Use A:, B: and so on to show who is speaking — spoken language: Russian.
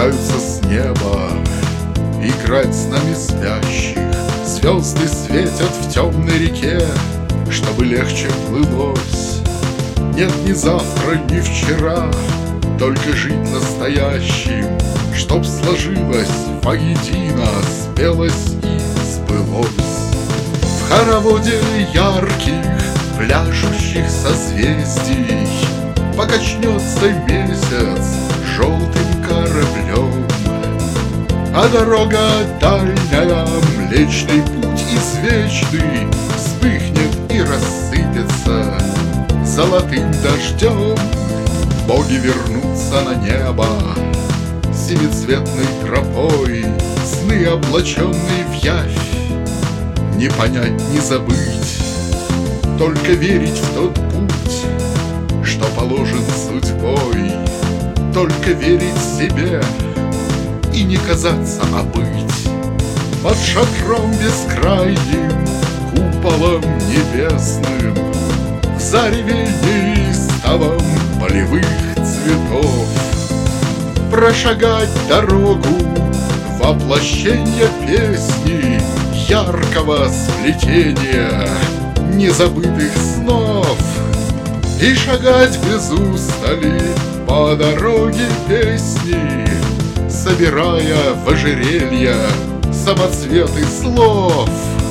A: спускаются с неба играть с нами спящих. Звезды светят в темной реке, чтобы легче плылось. Нет ни завтра, ни вчера, только жить настоящим, чтоб сложилось воедино, спелось и сбылось. В хороводе ярких, пляшущих созвездий покачнется месяц желтым кораблем, а дорога дальняя, Млечный путь извечный, вспыхнет и рассыпется золотым дождем. Боги вернутся на небо семицветной тропой, сны, облаченные в явь, не понять, не забыть, только верить в тот путь, что положен судьбой, только верить себе и не казаться, а быть. Под шатром бескрайним, куполом небесным, в зареве неистовом полевых цветов прошагать дорогу воплощения песни, яркого сплетения незабытых снов, и шагать без устали по дороге песни, собирая в ожерелья самоцветы слов.